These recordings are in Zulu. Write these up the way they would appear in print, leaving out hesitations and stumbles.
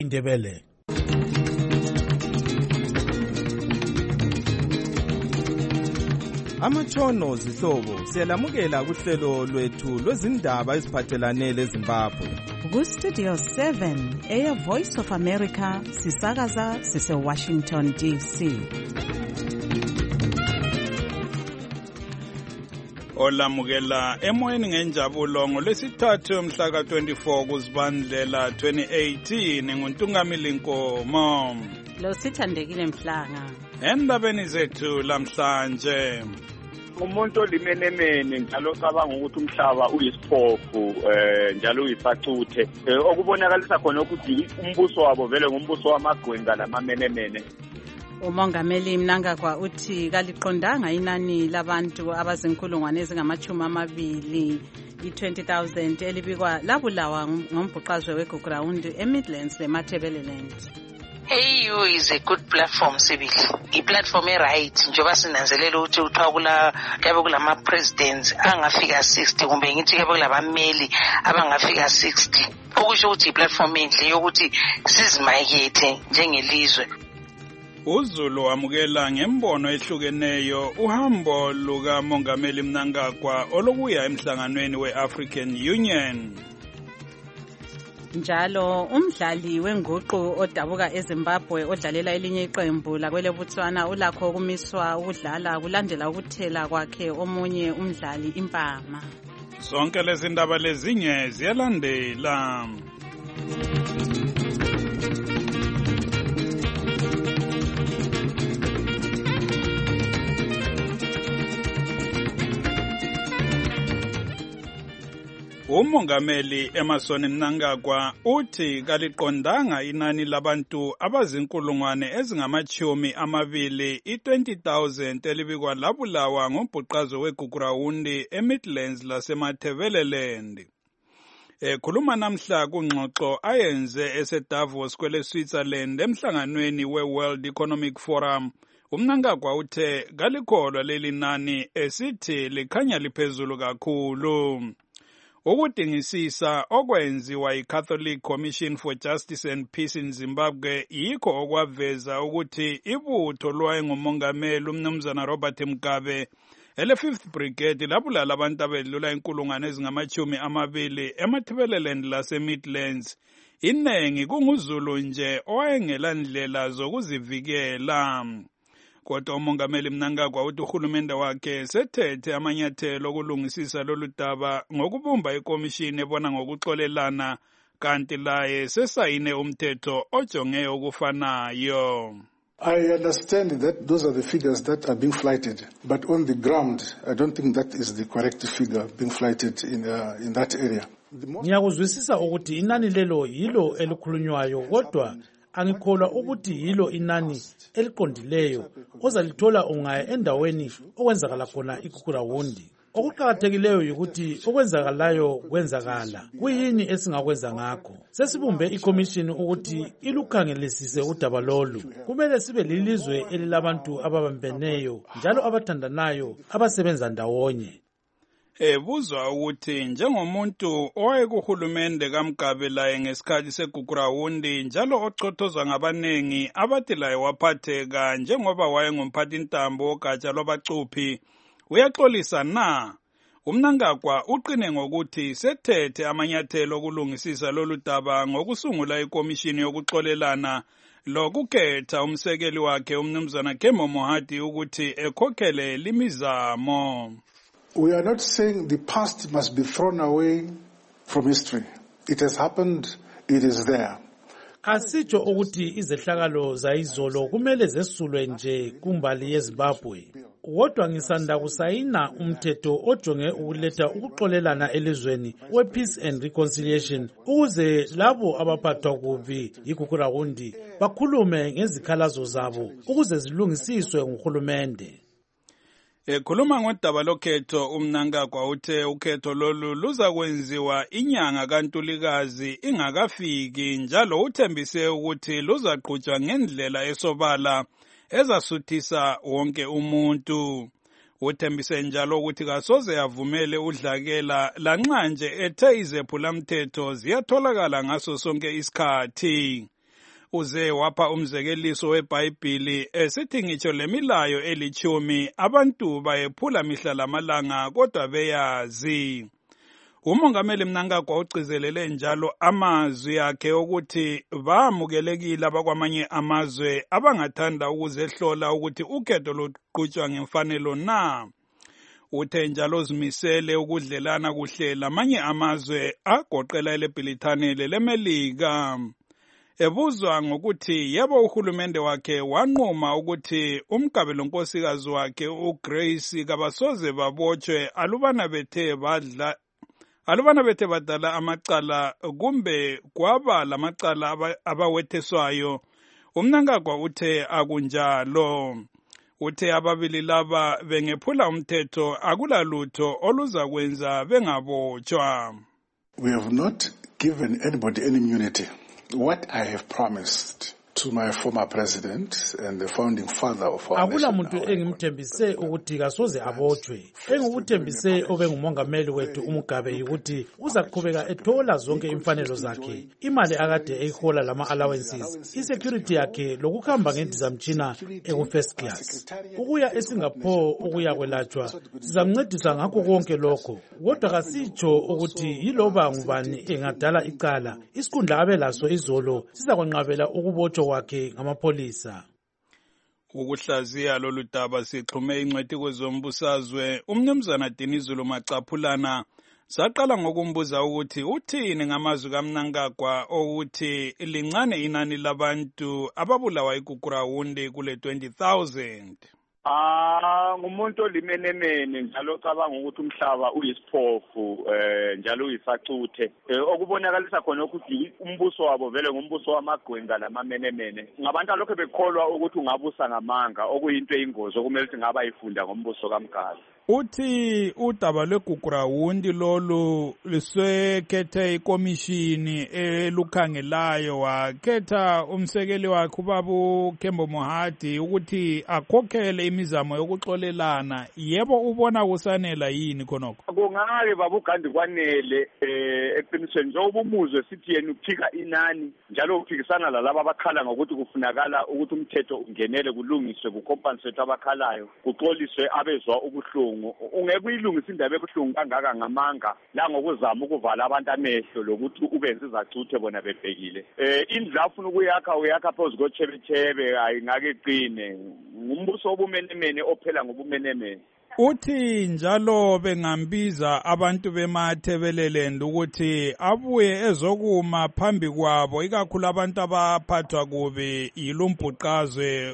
Indebele. Amatshono zihlobo siyalamukela kuhlelo lwethu lwezindaba eziphathelane leZimbabwe. Ku-Studio 7 Air Voice of America sisakaza sise-Washington DC. Olamukela emoyeni ngenjabulo ngolwesithathu mhla ka-24 kuZibandlela 2018 nguNtungamili Nkomo. Lo sithandekile Mhlanga. Endabeni zethu lamhlanje. Umuntu olimenemene njalo cabanga ukuthi umhlaba uyisiphofu njalo uyisacuthe okubonakalisa khona ukuthi umbuso wabo vele ngumbuso wamagwinga lamamenemene. Umongameli Mnangagwa uthi kaliqondanga inani labantu abazinkulungwane ezingama-20 i-20,000 elibikwa labulawa ngombhuqazwe weGugurawundi eMidlands leMatabeleland. AU is a good platform sibili. I-platform e-right njengoba sinanzelela ukuthi uthiwa kuyabe kulama-presidents angafika 60 kumbe ngithi kuyabe kulabameli abangafika 60. Okusho ukuthi i-platform enhle yokuthi sizimakethe njengelizwe. uZulu wamukela ngembono ehlukeneyo uhambo lukaMongameli Mnangagwa olokuya emhlanganweni we-African Union. Njalo umdlali wenguqu odabuka eZimbabwe odlalela elinye iqembu lakwele Botswana ulakho ukumiswa ukudlala kulandela ukuthela kwakhe omunye umdlali impama. Zonke lezi ndaba lezinye ziyalandela. Umongameli Emmerson Mnangagwa uthi kaliqondanga inani labantu abazinkulungwane ezingama-20 i-20,000 elibikwa labulawa ngombhuqazwe weGugurawundi eMidlands laseMatabeleland. Ekhuluma namhla kungxoxo ayenze eseDavos kwele-Switzerland emhlanganweni we-World Economic Forum, uMnangagwa uthe kalikholwa leli nani esithi likhanya liphezulu kakhulu. Ukudingisisa okwenziwa yi-Catholic Commission for Justice and Peace in Zimbabwe yikho okwaveza ukuthi ibutho lwayengumongameli uMnumzana Robert Mugabe ele-5th Brigade labulala abantu abedlula inkulungwane ezingama-20 eMatabeleland lase-Midlands. Inengi kunguZulu nje owayengela ndlela zokuzivikela. Kodwa umongameli Mnangagwa uthi uhulumende wakhe sethethe amanyathelo okulungisisa lolu daba ngokubumba ikomishini ebona ngokuxolelana kanti laye sesayine umthetho ojonge okufanayo. I understand that those are the figures that are being flighted, but on the ground, I don't think that is the correct figure being flighted in that area. Ngiyakuzwisisa ukuthi inani lelo yilo elikhulunywayo kodwa angikholwa ukuthi yilo inani eliqondileyo ozalithola ungaya endaweni okwenzakala khona iGugurawundi. Okuqakathekileyo ukuthi okwenzakalayo kwenzakala. Kuyini esingakwenza ngakho? Sesibumbe ikomishini ukuthi ilukhangelisise udaba lolu. Kumele sibe lilizwe elilabantu ababambeneyo njalo abathandanayo abasebenza ndawonye. Buzwa ukuthi njengomuntu owayekuhulumende kaMugabe laye ngesikhathi seGugurawundi njalo ochothozwa ngabanengi abathi laye waphatheka njengoba wayengumphathintambo wogatsha lwabacuphi, uyaxolisa na? uMnangagwa uqine ngokuthi sethethe amanyathelo okulungisisa lolu daba ngokusungula ikomishini yokuxolelana lokukhetha umsekeli wakhe uMnumzana Kemo Mohadi ukuthi ekhokhele limizamo. We are not saying the past must be thrown away from history. It has happened, it is there. Asitsho ukuthi izehlakalo zayizolo kumele zesulwe nje kumbali yeZimbabwe. Kodwa ngisanda kusayina umthetho ojonge ukuletha ukuxolelana elizweni we-Peace and Reconciliation ukuze labo abaphathwa kubi yiGugurawundi bakhulume ngezikhalazo zabo ukuze zilungisiswe nguhulumende. Ekhuluma ngodaba lokhetho uMnangagwa uthe ukhetho lolu luza kwenziwa inyanga kaNtulikazi ingakafiki njalo uthembise ukuthi luzaqhutshwa ngendlela esobala ezasuthisa wonke umuntu. Uthembise njalo ukuthi kasoze avumele udlakela lanxa nje ethe izephulamthetho ziyatholakala ngaso sonke isikhathi. uze wapha umzekeliso weBhayibhili esithi ngitsho lemilayo 10 abantu bayephula mihla lamalanga kodwa beyazi. Umongameli Mnangagwa ugcizelele njalo amazwi akhe ukuthi bamukelekile abakwamanye amazwe abangathanda ukuzehlola ukuthi ukhetho luqhutshwa ngemfanelo na. Uthe njalo uzimisele ukudlelana kuhle lamanye amazwe agoqela eleBrithani leMelika. Ebuzwa ngokuthi yebo uhulumende wakhe wanquma ukuthi umgabelo nkosikazi wakhe uGrace kabasoze babotshwe alubana bethe badala amacala kumbe kwaba lamacala abawetheswayo. UMnangagwa uthe akunjalo. Uthe ababili laba bengephula umthetho akulalutho oluzakwenza bengabotshwa. We have not given anybody any immunity. What I have promised to my former president and the founding father of our akula nation. muntu engimthembise ukuthi kasoze abotshwe. Engukuthembise obengumongameli wethu uMugabe ukuthi uzaqhubeka ethola zonke imfanelo zakhe, imali akade eyihola lama allowances, isecurity yakhe lokuhamba ngendizamtshina eku-first class. Ukuya eSingapore ukuya kwelatshwa sizamncedisa ngakho konke lokho. Kodwa kasitsho ukuthi yiloba ngubani engadala icala, isikhundla abelaso izolo sizakwenqabela ukubotshwa kwakhe ngamapolisa. Ukuhlaziya lolu daba sixhume ingcwethi kwezombusazwe uMnumzana Dinizulu Macaphulana saqala ngokumbuza ukuthi uthini ngamazwi kaMnangagwa ukuthi lincane inani labantu ababulawa iGugurawundi kule 20,000. Ngumuntu olimenemene njalo cabanga ukuthi umhlaba uyisiphofu njalo uyisacuthe okubonakalisa khona ukuthi umbuso wabo vele ngumbuso wamagwenga lamamenemene ngabantu alokho bekholwa ukuthi ungabusa ngamanga okuyinto eyingozi okumele ukuthi ngaba ifunda ngombuso kaMgaba. Uthi udaba lweGugurawundi lolu lisekhethe ikomishini elukhangelayo wakhetha umsekeli wakhe ubaba Kembo Mohadi ukuthi akhokhele imizamo yokuxolelana. Yebo ubona kusanela yini khonokho? Kungake babugandi kwanele eqinisweni njengoba umuzwe sithi yena uphika inani njalo uphikisana lalabo abakhala ngokuthi kufunakala ukuthi umthetho ungenele kulungiswe kucompensate abakhalayo kuxoliswe abezwa ubuhlungu. Ungeke uyilungisa indaba ebuhlungu kangaka ngamanga la ngokuzama ukuvala abantu amehlo lokuthi ubenze izacuthe bona bebhekile. Indlu afuna uyakha phezu kochebechebe ayingake iqine. Ngumbuso obumenemene ophela ngobumenemene. Uthi njalo bengambiza abantu bemathebeleleni ukuthi abuye ezokuma phambi kwabo ikakhulu abantu abaphathwa kubi yilumbhuqazwe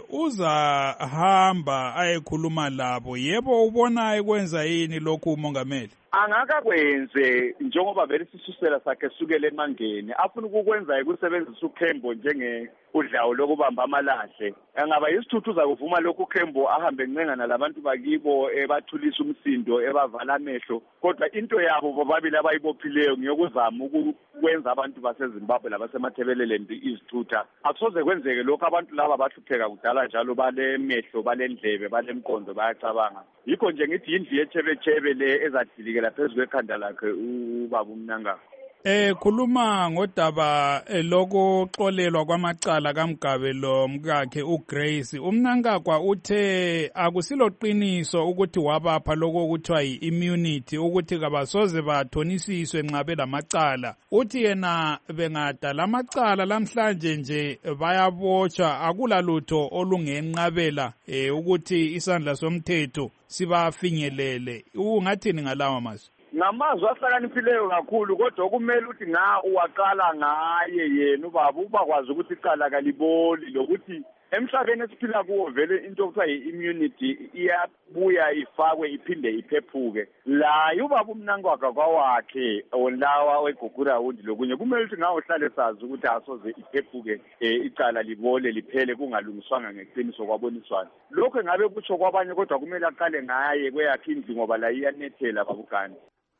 uzahamba ayekhuluma labo. Yebo ubona ekwenza yini lokhu umongameli? Angakakwenze njengoba vele sisusela sakhe sukele emangeni afuna ukukwenza ukusebenzisa uKhembo njenge udlawo lokubamba amalahle. Angaba yisithuthu zakuvuma lokhu uKhembo ahambe encengana labantu bakibo ebathulisa umsindo ebavala amehlo kodwa into yabo bobabili abayibophileyo ngiyokuzama ukwenza abantu baseZimbabwe labasemathebeleleni izithutha. Akusoze kwenzeke lokho abantu laba bahlupheka kudala njalo bale mehlo bale ndlebe bale mqondo bayacabanga. Yikho nje ngithi indlu yechebechebe le ezadilikela phezu kwekhanda lakhe ubaba uMnangagwa. Khuluma ngodaba lokuxolelwa kwamacala kaMgabe lo mkakhe uGrace. UMnangagwa uthe akusilo qiniso ukuthi wabapha lokho okuthiwa yi-immunity ukuthi kabasoze bathonisiswe nxa belamacala. Uthi yena bengadala amacala lamhlanje nje bayabotshwa akulalutho olungenqabela ukuthi isandla somthetho sibafinyelele. Ungathini ngalawa mazwi? Ngamazwi ahlakaniphileyo kakhulu kodwa kumele ukuthi uwaqala ngaye yena ubaba ubakwazi ukuthi icala kaliboli lokuthi emhlabeni esiphila kuwo vele into okuthiwa yi-immunity iyabuya ifakwe iphinde iphephuke. La ubaba uMnangagwa kwawakhe olawa weGugurawundi lokunye kumele ukuthi uhlale sazi ukuthi asoze iphephuke icala libole liphele kungalungiswanga ngeqiniso kwaboniswana. Lokho ngabe kutsho kwabanye kodwa kumele aqale ngaye kweyakhe indlu ngoba la iyanethela babugani.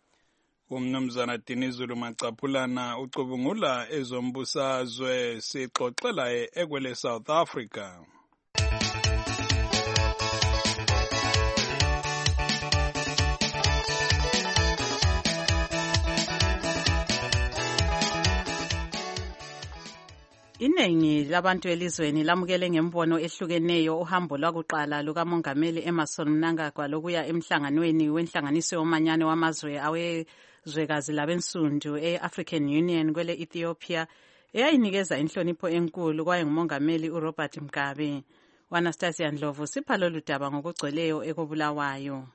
UMnumzana Dinizulu Macaphulana ucubungula ezombusazwe sixoxela ekwele South Africa. Iningi labantu elizweni lamukele ngembono ehlukeneyo uhambo lwakuqala lukamongameli Emmerson Mnangagwa lokuya emhlanganweni wenhlanganiso yomanyano wamazwe awezwekazi labensundu e-African Union kwele Ethiopia eyayinikeza inhlonipho enkulu kwaye ngumongameli uRobert Mugabe. Anastasia Ndlovu sipha lolu daba ngokugcweleyo ekobulawayo.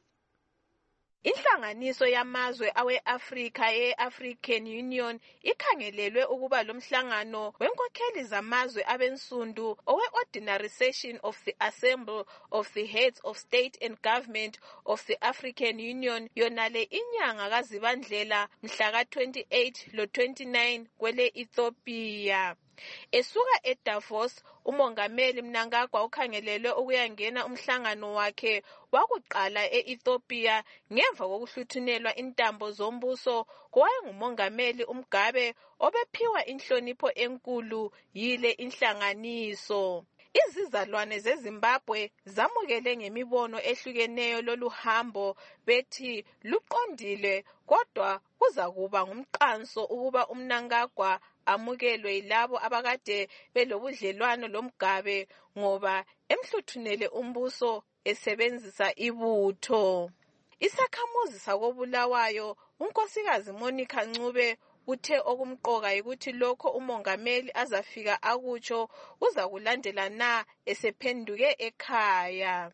Inhlanganiso yamazwe awe-Afrika ye-African Union ikhangelelwe ukuba lo mhlangano wenkokheli zamazwe abensundu owe-Ordinary Session of the Assembly of the Heads of State and Government of the African Union yonale inyanga kaZibandlela mhla ka-28 lo-29 kwele Ethiopia. Esuka eDavos, umongameli Mnangagwa ukhangelelwe ukuyangena umhlangano wakhe wakuqala e-Ethiopia ngemva kokuhluthunelwa intambo zombuso kowayengumongameli uMugabe obephiwa inhlonipho enkulu yile inhlanganiso. Izizalwane zeZimbabwe zamukele ngemibono ehlukeneyo lolu hambo bethi luqondile kodwa kuzakuba ngumqanso ukuba uMnangagwa amukelwe yilabo abakade belobudlelwano loMugabe ngoba emhluthunele umbuso esebenzisa ibutho. Isakhamuzi sakobulawayo unkosikazi Monica Ncube uthe okumqoka ukuthi lokho umongameli azafika akutsho uzakulandela na esephenduke ekhaya.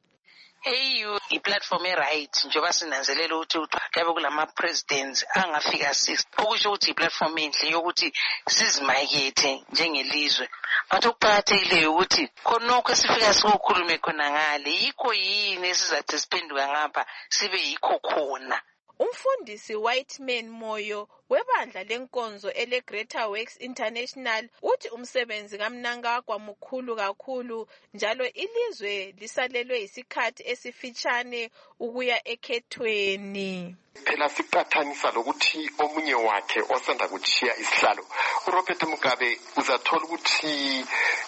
AU i-platform e-right njengoba sinanzelela ukuthi kabe kulama presidents angafika 6 okusho ukuthi i-platform enhle yokuthi sizimakethe njengelizwe. But okuqakathekileyo ukuthi khonokho esifika sikukhulume khona ngale yikho yini esizathi siphenduka ngapha sibe yikho khona. Umfundisi Whiteman Moyo webandla lenkonzo ele Greater Works International uthi umsebenzi kaMnangagwa mukhulu kakhulu njalo ilizwe lisalelwe isikhathi esifitshane ukuya ekhethweni. Phela siqathanisa lokuthi omunye wakhe osanda kuchiya isihlalo uRobert Mugabe uzathola ukuthi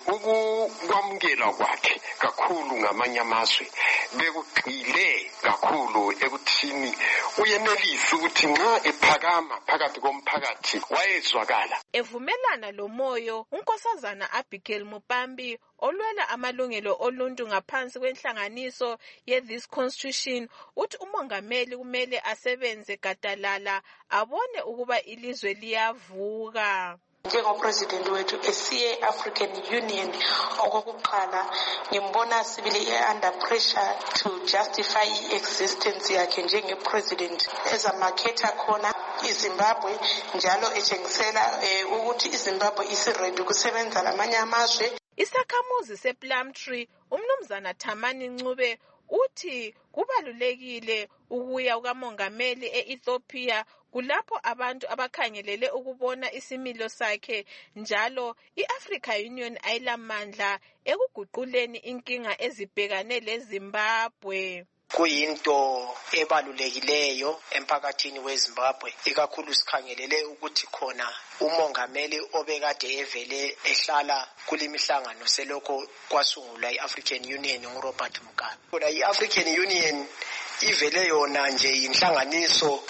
ukwamukela kwakhe kakhulu ngamanye amazwe bekugxile kakhulu ekuthini uyenelisa ukuthi nxa ephakama phakathi komphakathi wayezwakala. Evumelana lo Moyo, unkosazana Abigail Mupambi olwela amalungelo oluntu ngaphansi kwenhlanganiso ye-This Constitution uthi umongameli kumele asebenze gadalala abone ukuba ilizwe liyavuka. Njengopresident wethu esiye African Union okokuqala ngimbona sibili under pressure to justify existence yakhe njengepresident ezamakhetha khona iZimbabwe njalo etshengisela ukuthi iZimbabwe isiready kusebenza lamanye amazwe. Isakhamuzi sePlumtree umnumzana Thamani Ncube uthi kubalulekile ukuya kukamongameli e-Ethiopia kulapho abantu abakhangelele ukubona isimilo sakhe njalo i-Africa Union ayilamandla ekuguquleni inkinga ezibhekane leZimbabwe. Kuyinto ebalulekileyo emphakathini weZimbabwe ikakhulu sikhangelele ukuthi khona umongameli obekade evele ehlala kulemihlangano selokho kwasungulwa iAfrican Union nguRobert Mugabe. Kona iAfrican Union ivele yona nje inhlanganiso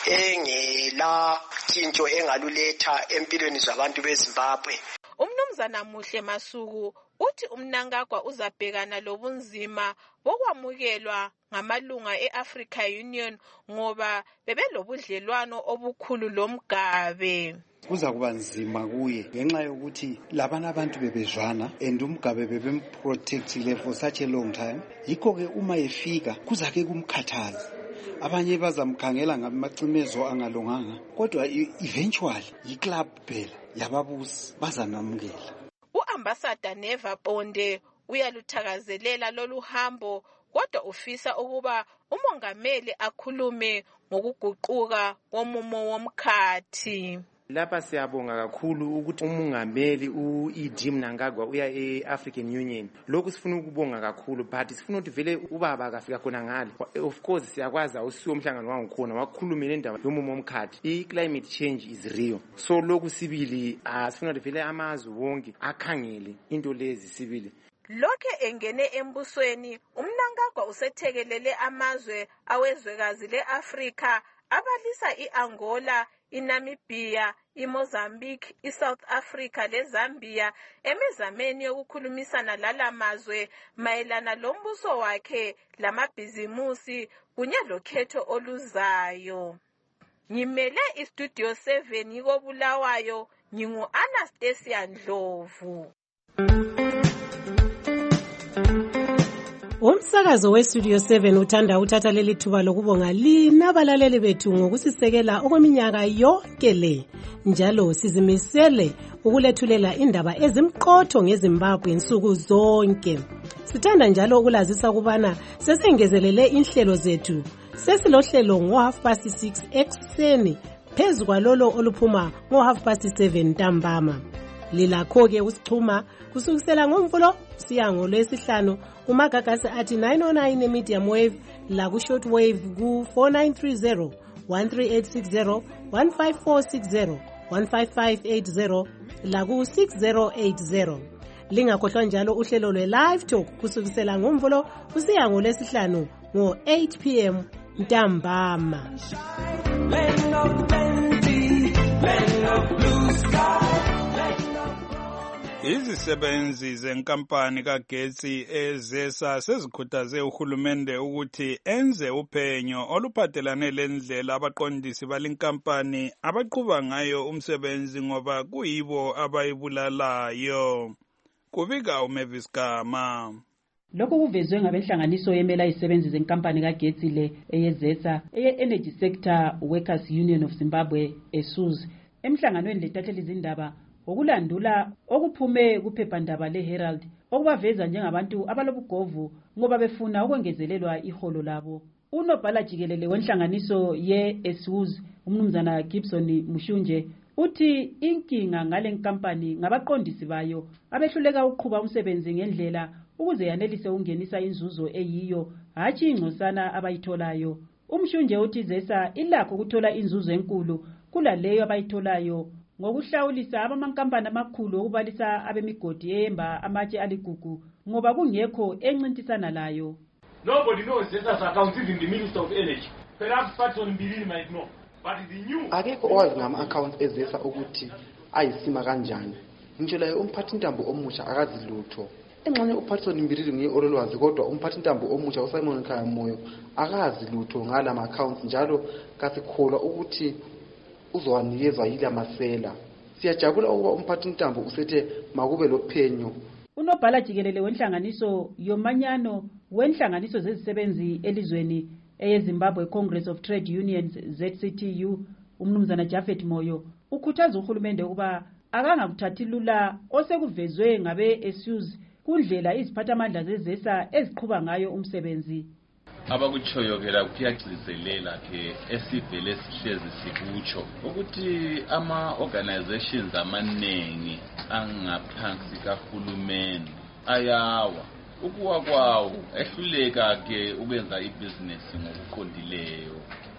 engela tshintsho engaluletha empilweni zabantu beZimbabwe. Umnumzana Muhle Masuku uthi uMnangagwa uzabhekana lobunzima bokwamukelwa ngamalunga e-Africa Union ngoba bebelobudlelwano obukhulu loMugabe. Kuza kuba nzima kuye ngenxa yokuthi labana abantu bebezwana and uMugabe bebemprotectile for such a long time. Yikho ke uma efika kuzake kumkhathaza. Abanye bazamkhangela ngamacimezo angalunganga kodwa eventually iclub phela yababusi bazanamukela. uAmbassador Neva Bonde uyaluthakazelela lolu hambo kodwa ufisa ukuba umongameli akhulume ngokuguquka komumo womkhathi. Lapha siyabonga kakhulu ukuthi umongameli uED Mnangagwa uya eAfrican Union. Lokhu sifuna ukubonga kakhulu but sifuna ukuthi vele ubaba akafika khona ngale. Of course siyakwazi usiwo umhlangano wangikhona wakhulumela indaba yomumo womkhathi. I-climate change is real. So lokhu sibili sifuna ukuthi vele amazwe wonke akhangele into lezi sibili. Lokhe engene embusweni uMnangagwa usethekelele amazwe awezwekazi leAfrika abalisa iAngola, iNamibia, iMozambique, iSouth Africa leZambia emizameni yokukhulumisana lalamazwe mayelana lombuso wakhe lamabhizimusi kunye lokhetho oluzayo. Ngimele iStudio 7 yikoBulawayo, ngingu-Anastasia Ndlovu. Umsakazo weStudio 7 uthanda uthatha leli thuba lokubonga lina abalaleli bethu ngokusisekela okweminyaka yonke le. Njalo sizimisele ukulethulela indaba ezimqotho ngeZimbabwe insuku zonke. Sithanda njalo ukulazisa ukubana sesengezelele inhlelo zethu. Sesilohlelo ngo6:30 ekseni phezu kwalolo oluphuma ngo7:30 ntambama. Lilakho-ke usixhuma kusukisela ngoMvulo siya ngoLwesihlanu kumagagasi athi 909 medium wave la ku-short wave ku-4930 13860 15460 15580 la ku-6080. Lingakhohlwa njalo uhlelo lwe-live talk kusukisela ngoMvulo kusiya ngoLwesihlanu ngo-8 p.m. ntambama. Izisebenzi zenkampani kagetsi eZESA sezikhuthaze uhulumende ukuthi enze uphenyo oluphathelane lendlela abaqondisi balinkampani abaqhuba ngayo umsebenzi ngoba kuyibo abayibulalayo. Kubika uMavis Gama. Lokhu kuvezwe ngabenhlanganiso yemela izisebenzi zenkampani kagetsi le eyeZESA eye-Energy Sector Workers Union of Zimbabwe ESUZ emhlanganweni letatheli izindaba okulandula okuphume kuphephandaba leHerald okubaveza njengabantu abalobugovu ngoba befuna ukwengezelelwa iholo labo. Unobhala jikelele wenhlanganiso ye-ESUZ umnumzana Gibson Mushunje uthi inkinga ngale nkampani ngabaqondisi bayo abehluleka ukuqhuba umsebenzi ngendlela ukuze yanelise ungenisa inzuzo eyiyo hatshi ingcosana abayitholayo. Umshunje uthi ZESA ilakho ukuthola inzuzo enkulu kulaleyo abayitholayo ngokuhlawulisa abamankampani amakhulu okubalisa abemigodi eyemba amatshe aligugu ngoba kungekho encintisana layo. Nobody knows ZESA's accounts, even the Minister of Energy. Perhaps Patson Mbili might know, but the new. Akekho owazi ngama-accounts eZESA ukuthi ayisima kanjani. Ngisho laye umphathintambo omusha akazi lutho. Engxenye uPatson Mbili ngiye ololwazi kodwa umphathintambo omusha uSimon Khayamoyo akazi lutho ngala ma-accounts njalo kasikholwa ukuthi uzowanikezwa yila masela. Siyajabula ukuba umphathintambo usethe makube lophenyo. Unobhala jikelele wenhlanganiso yomanyano wenhlanganiso zezisebenzi elizweni eyeZimbabwe Congress of Trade Unions ZCTU umnumzana Jafet Moyo ukhuthaza uhulumende ukuba akangakuthathi lula osekuvezwe ngabe-ESUZ kundlela iziphathamandla zeZESA eziqhuba ngayo umsebenzi. Abakuchoyokela kuyagcizelela ke esivele sihlezi sikutsho ukuthi ama-organizations amaningi angaphansi kahulumeni ayawa ukuwa kwawo ehluleka ke ukwenza ibhizinesi ngokuqondileyo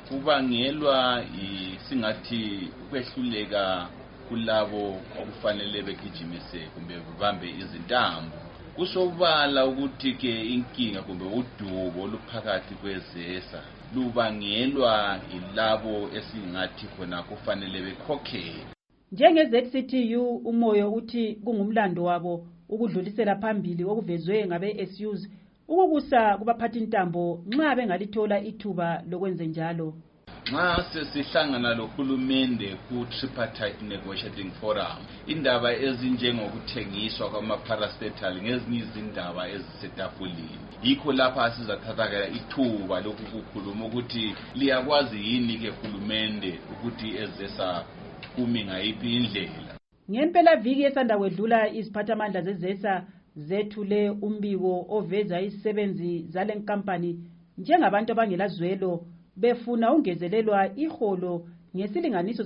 kubangelwa singathi ukwehluleka kulabo okufanele begijimise kumbe babambe izintambo. Kusobala ukuthi ke inkinga kumbe udubo oluphakathi kweZESA lubangelwa ilabo esingathi khona kufanele bekhokhele. Njenge-ZCTU uMoyo uthi kungumlando wabo ukudlulisela phambili okuvezwe ngabe-ESUZ ukukusa kubaphathintambo nxa bengalithola ithuba lokwenza njalo. Nxa sesihlangana lohulumende ku-tripartite negotiating forum indaba ezinjengokuthengiswa kwama-parastatal ngezinye izindaba ezisetafuleni yikho lapha sizathathakela ithuba lokukhuluma ukuthi liyakwazi yini ke hulumende ukuthi eZESA kumi ngayiphi indlela. Ngempela viki esanda kwedlula iziphathamandla zeZESA zethule umbiko oveza izisebenzi zale nkampani njengabantu abangelazwelo befuna ungezelelwa iholo ngesilinganiso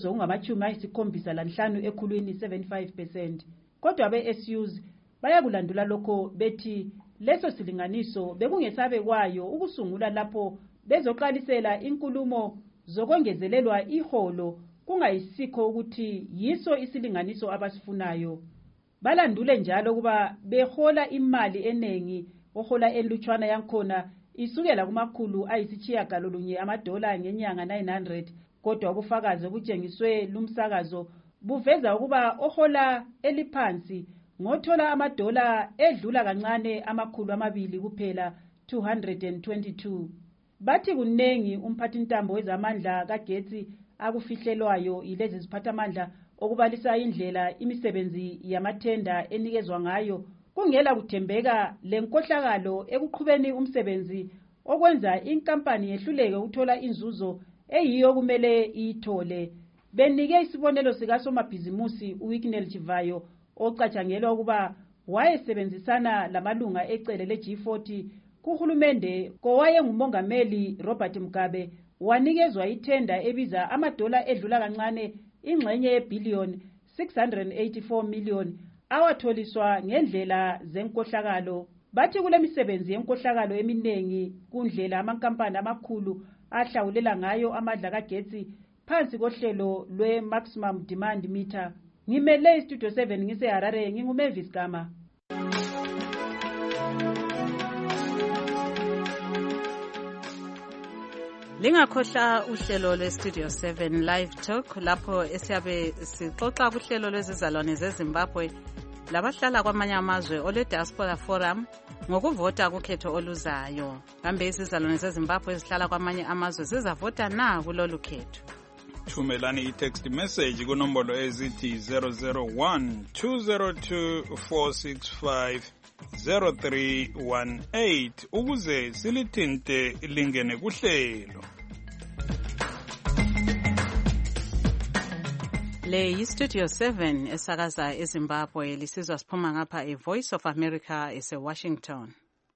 sokungama-75 ekhulwini 75%. Kodwa abe-ESUZ bayakulandula lokho bethi leso silinganiso bekungesabe kwayo ukusungula lapho bezoqalisela inkulumo zokwengezelelwa iholo kungayisikho ukuthi yiso isilinganiso abasifunayo. Balandule njalo kuba behola imali enengi ohola elutshwana yankhona isukela kumakhulu ayisitshiyagalolunye $900 kodwa ubufakazi obutshengiswe lumsakazo buveza ukuba ohola eliphansi ngothola amadola edlula kancane $200 kuphela 222. Bathi kunengi umphathintambo wezamandla kagetsi akufihlelwayo yilezi ziphathamandla okubalisa indlela imisebenzi yamathenda enikezwa ngayo kungela kuthembeka lenkohlakalo ekuqhubeni umsebenzi okwenza inkampani yehluleke ukuthola inzuzo eyiyo kumele iyithole. Benike isibonelo sikasomabhizimusi uWicknell Chivayo ocatshangelwa ukuba wayesebenzisana lamalunga ecele le-G40 kuhulumende kowayengumongameli Robert Mugabe wanikezwa ithenda ebiza amadola edlula kancane ingxenye yebhiliyoni 684 million awatholiswa ngendlela zenkohlakalo. Bathi kule misebenzi yenkohlakalo eminengi kundlela amankampani amakhulu ahlawulela ngayo amandla kagetsi phansi kohlelo lwe-maximum demand meter. Ngimele istudio 7 ngiseHarare nginguMavis Gama. Lingakhohlwa uhlelo lweStudio 7 Live Talk lapho esiyabe sixoxa kuhlelo lwezizalwane zeZimbabwe labahlala kwamanye amazwe ole Diaspora Forum ngokuvota kukhetho oluzayo. Kambe izizalwane zeZimbabwe ezihlala kwamanye amazwe zizavota na kulolu khetho? Thumelani i-text message kunombolo ezithi 001-202-465-0318 ukuze silithinte lingene kuhlelo. Le yiStudio 7 esakaza eZimbabwe lisizwa siphuma ngapha eVoice of America eseWashington.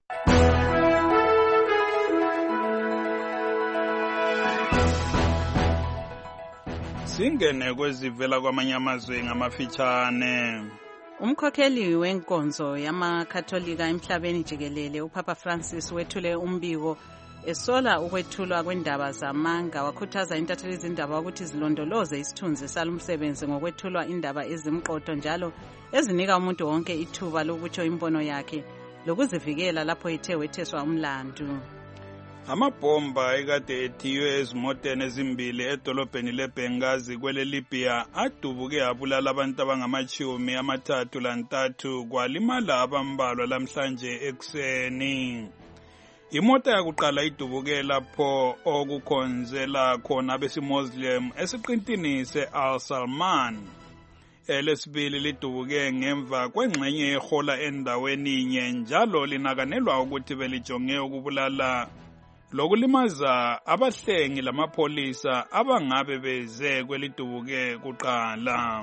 Singene kwezivela kwamanye amazwe ngamafitshane. Umkhokheli wenkonzo yamakatholika emhlabeni jikelele uPapa Francis wethule umbiko esola ukwethulwa kwendaba zamanga wakhuthaza intatheli izindaba ukuthi zilondoloze isithunzi salumsebenzi ngokwethulwa indaba ezimqotho njalo ezinika umuntu wonke ithuba lokutsho imbono yakhe lokuzivikela lapho ethe wetheswa umlandu. Amabhomba ekade ethiywe ezimoteni ezimbili edolobheni leBenghazi kwele Libya adubuke abulala abantu abangama-33 kwalimala abambalwa lamhlanje ekuseni. Imota yakuqala idubuke lapho okukhonzela khona abesimuslim esiqintini se-Al Salman. Elesibili lidubuke ngemva kwengxenye yehola endaweni inye njalo linakanelwa ukuthi belijonge ukubulala lokulimaza abahlengi lamapholisa abangabe beze kwelidubuke kuqala.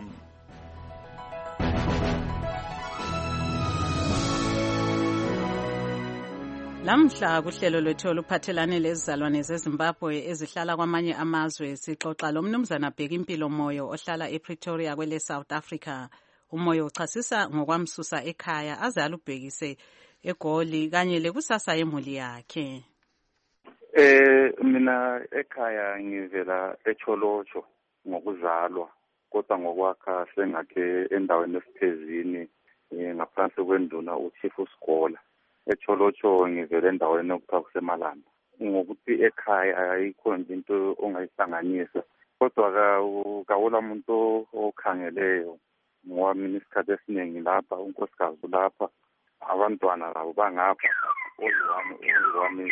Lamhla kuhlelo lwethu oluphathelane lezizalwane zeZimbabwe ezihlala kwamanye amazwe sixoxa lomnumzana Bhekimpilo Moyo ohlala ePretoria kwele South Africa. Umoyo uchasisa ngokwamsusa ekhaya aze alubhekise eGoli kanye lekusasa yemuli yakhe. Mina ekhaya ngivela eCholotsho ngokuzalwa kodwa ngokwakha sengakhe endaweni esiphezini ngaphansi kwenduna uChief uSikola. eCholotsho ngivele endaweni okuthiwa kuseMalanda. Ngokuthi ekhaya ayikho nje into ongayihlanganisa kodwa kawula umuntu okhangeleyo ngoba mina isikhathi esiningi lapha unkosikazi lapha abantwana labo bangapha oziwami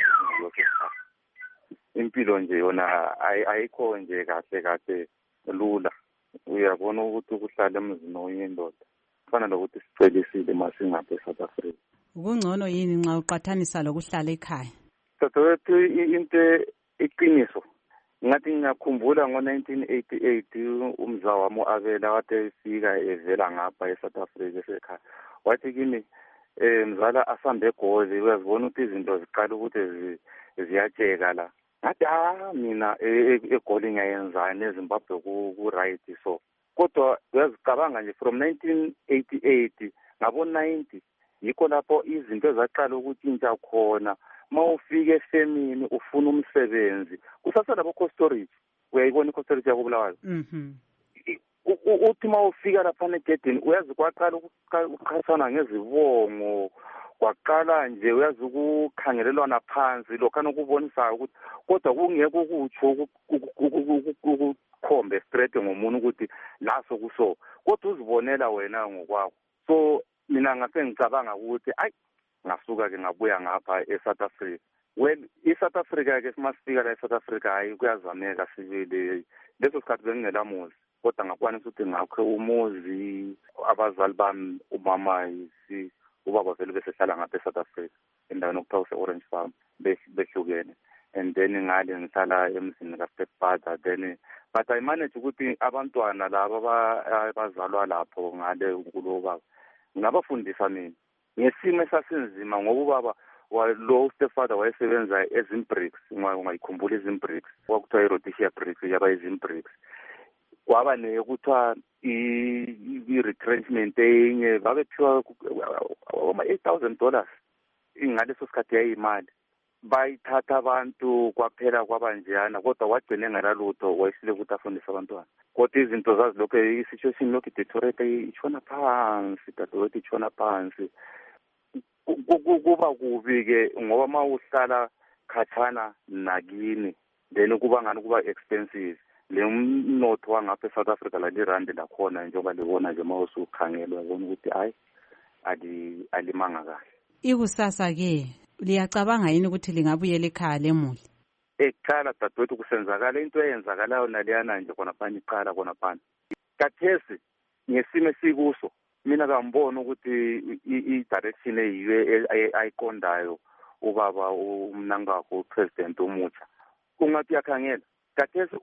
impilo nje yona ayikho nje kahle lula. Uyabona ukuthi ukuhlala emzini oyindoda kufana lokuthi sicelisile masingapha eSouth Africa. Kungcono yini nxa uqathanisa lokuhlala ekhaya? Dadewethu into iqiniso ngathi ngiyakhumbula ngo-1988 umzaa wami uAbela wade efika evela ngapha eSouth Africa esekhaya wathi kimi mzala asambe eGoli uyazibona ukuthi izinto ziqala ukuthi ziyatsheka la. Ngathi mina eGoli ngiyayenzani eZimbabwe ku-right so kodwa uyazicabanga nje from 1988 ngabo-90 yikho lapho izinto ezaqala ukutshintsha khona. Mawufika efemini ufuna umsebenzi kusasa labo co-storage uyayibona i-co-storage yakubulawayo uthi mawufika lapha negedini uyazi kwaqala ukuqhathana ngezibongo kwaqala nje uyazi ukukhangelelwana phansi lokhana ukubonisayo ukuthi kodwa kungeke ukutsho ukukhombe straight ngomuntu ukuthi laso kuso kodwa uzibonela wena ngokwakho. So mina ngase ngicabanga ukuthi ngasuka ke ngabuya ngapha eSouth Africa. Well, eSouth Africa ke simasifika la eSouth Africa hayi kuyazameka sibili leso sikhathi bengingelamuzi kodwa ngakwanisa ukuthi ngakhe umuzi abazali bami umama ubaba vele besehlala ngapha eSouth Africa endaweni okuthiwa se-Orange Farm behlukene and then ngale ngihlala emzini kaStepfather then but I manage ukuthi abantwana laba abazalwa lapho ngale uNkulunkulu baba ngabafundisa mina ngesimo esasinzima ngoba ubaba lo Stepfather wayesebenza eZimbricks ungayikhumbula iZimbricks kwakuthiwa iRhodesia Bricks yaba iZimbricks kwaba nekuthiwa i-retrenchment enye babephiwa $8,000 ingaleso sikhathi yayimali bayithatha abantu kwaphela kwabanjeyana kodwa wagcine engelalutho wayesile ukuthi afundise abantwana kodwa izinto zazilokhu i-situation lokhu i-deteriorate itshona phansi dadewethu itshona phansi kuba kubi-ke ngoba uma uhlala khatshana nakini then kuba ngani kuba expensive le mnotho wangapha eSouth Africa la lirandi lakhona njengoba libona nje uma usukhangelwa yabona ukuthi alimanga kahle. Ikusasa-ke liyacabanga yini ukuthi lingabuyela ekhaya lemuli? Ekhaya dadewethu kusenzakala into eyenzakalayo naliyana nje khonaphana iqala khonaphana kathesi ngesimo esikuso mina kangibona ukuthi i-direction eyiyo ayiqondayo ubaba uMnangagwa upresident omutsha kungathi yakhangela kathesi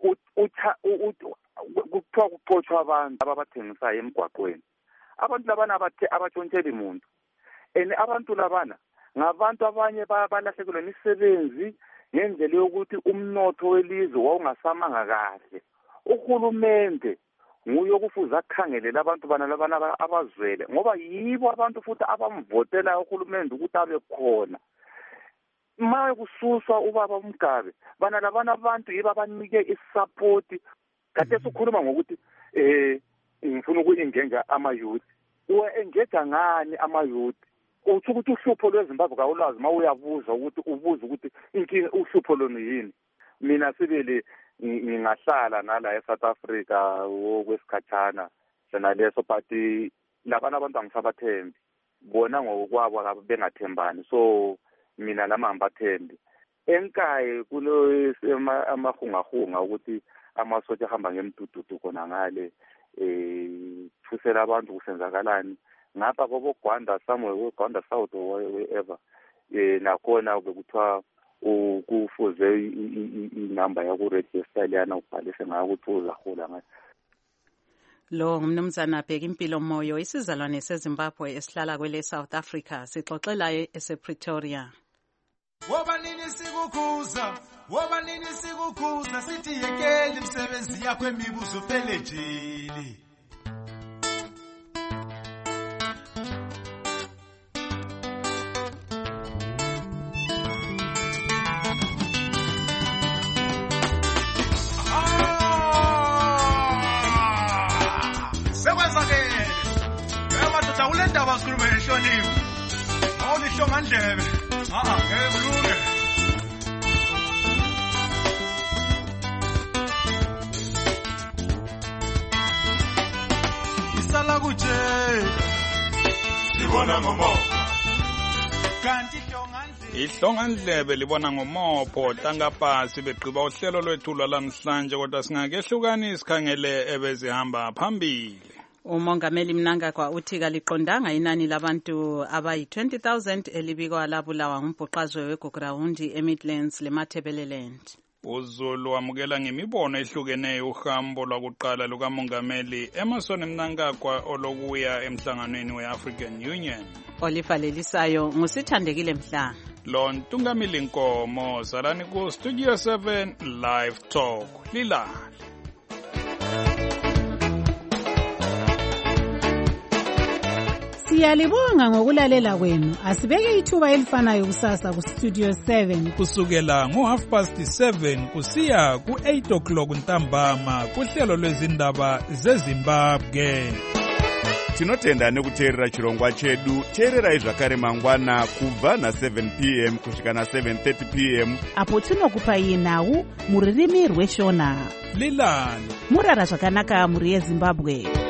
kuthiwa kuxotshwa abantu ababathengisayo emgwaqweni abantu labana abatshontshela imuntu and abantu labana ngabantu abanye balahlekelwe imisebenzi ngendlela yokuthi umnotho welizwe wawungasamanga kahle. Uhulumende nguye okufuza akhangelele abantu bana labana abazwele ngoba yibo abantu futhi abamvotela uhulumende ukuthi abe khona. Maye kususwa ubaba uMgabe bana labana abantu yiba abanike isupport kade sikhuluma ngokuthi ngifuna ukuyingenga ama-youth engage ngani ama-youth uthi ukuthi uhlupho lweZimbabwe kawulazi uma uyabuza ukuthi inkinga uhlupho lona yini. Mina sibili ngingahlala nala eSouth Africa okwesikhatshana senaleso but labana abantu angisabathembi bona ngokwabo bengathembani so mina lama ngibathembi enkaye kulo amahungahunga ukuthi amasotsha ahamba ngemdududu khona ngale thusela abantu kusenzakalani ngapha koboGwanda somewhere Gwanda South or wherever nakhona bekuthiwa kufuze inamba yakuregister liyana ubhalise ngayo ukuthi uzahola ngayo. Lo ngumnumzana Bheka Impilo Moyo isizalwane seZimbabwe esihlala kwele South Africa sixoxela esePretoria. Woba nini sikukhuza sithi yekeli imisebenzi yakho emibuzo pelejeli. Ulendaba sikhuluma ngehlonipho awulisho ngandlebe ngeke kulunge isala kuje sibona ngomoya kanti ihlongandlebe libona ngomopho tangapasi begqiba uhlelo lwethu lwalamhlanje kodwa singakehlukani sikhangele ebezihamba phambili. Umongameli Mnangagwa uthi kaliqondanga inani labantu abayi-20,000 elibikwa labulawa ngumbhuqazwe weGugurawundi eMidlands leMatabeleland. uZulu wamukela ngemibono ehlukeneyo uhambo lwakuqala lukamongameli Emmerson Mnangagwa olokuya emhlanganweni we-African Union. Olivalelisayo ngusithandekile Mhlanga. Lo Ntungamili Nkomo salani ku Studio 7 Live Talk lilala. Siyalibonga ngokulalela kwenu. Asibeke ithuba elifanayo kusasa ku Studio 7 kusukela ngo7:30 kusiya ku8 o'clock ntambama kuhlelo lwezindaba zeZimbabwe. tinotenda nekuteerera chirongwa chedu. Teererai zvakare mangwana kubva na7 p.m. kusvika na7:30 p.m. apo tinokupai nhau muririmi rweshona. Lilani murara zvakanaka muri yeZimbabwe.